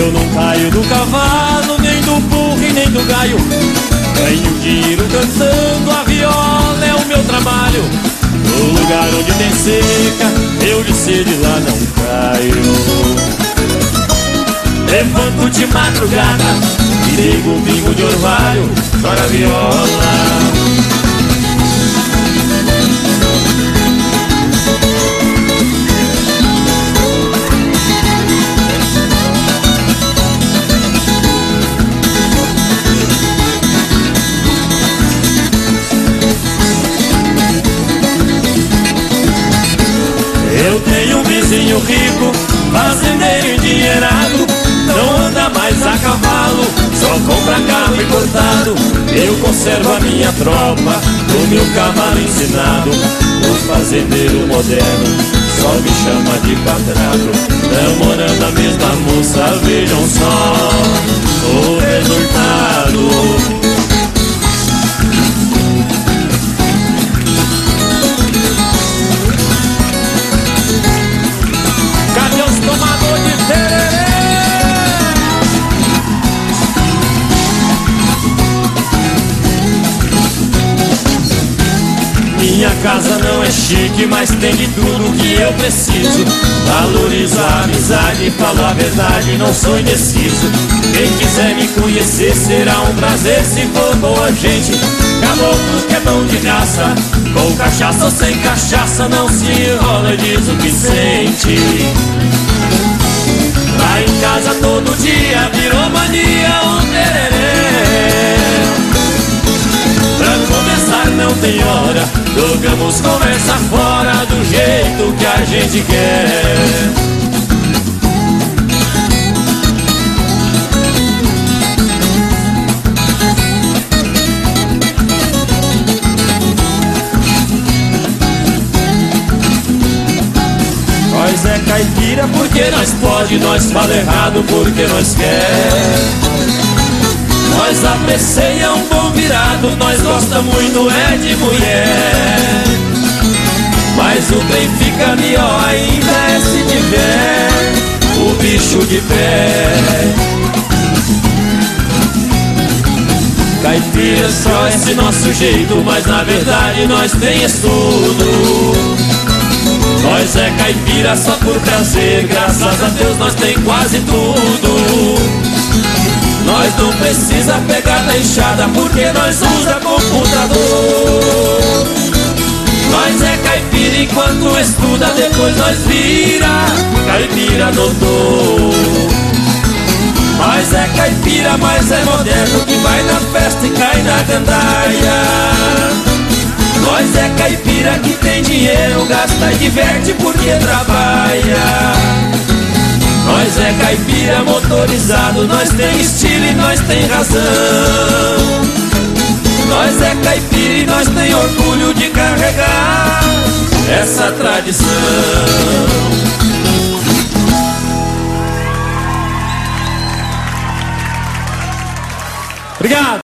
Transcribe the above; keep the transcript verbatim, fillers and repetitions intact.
Eu não caio do cavalo, nem do burro e nem do gaio. Ganho dinheiro cantando, a viola é o meu trabalho. No lugar onde tem seca, eu de sede lá não caio. Levanto de madrugada e ligo um bingo de orvalho, chora a viola. Eu tenho um vizinho rico, fazendeiro endinheirado, não anda mais a cavalo, só compra carro importado. Eu conservo a minha tropa, o meu cavalo ensinado. O fazendeiro moderno só me chama de padrado. Namorando a mesma moça, vejam só o resultado. Minha casa não é chique, mas tem de tudo que eu preciso. Valorizo a amizade, falo a verdade, não sou indeciso. Quem quiser me conhecer será um prazer se for boa gente. Caboclo que é bom de graça, com cachaça ou sem cachaça, não se enrola e diz o que sente. Lá em casa todo dia virou mania um tererê. Pra começar não tem hora, jogamos conversa fora do jeito que a gente quer. Nós é caipira porque nós pode, nós fala errado porque nós quer. Nós apreciamos um bom virado, nós gosta muito é de mulher. Mas o bem fica melhor ainda é se tiver o bicho de pé. Caipira só esse nosso jeito, mas na verdade nós tem estudo. Nós é caipira só por prazer, graças a Deus nós tem quase tudo. Nós não precisa pegar na enxada porque nós usa computador. Nós é caipira enquanto estuda, depois nós vira caipira doutor. Nós é caipira, mas é moderno, que vai na festa e cai na gandaia. Nós é caipira que tem dinheiro, gasta e diverte porque trabalha. Nós é caipira motorizado, nós tem estilo e nós tem razão. Nós é caipira e nós tem orgulho de carregar essa tradição. Obrigado!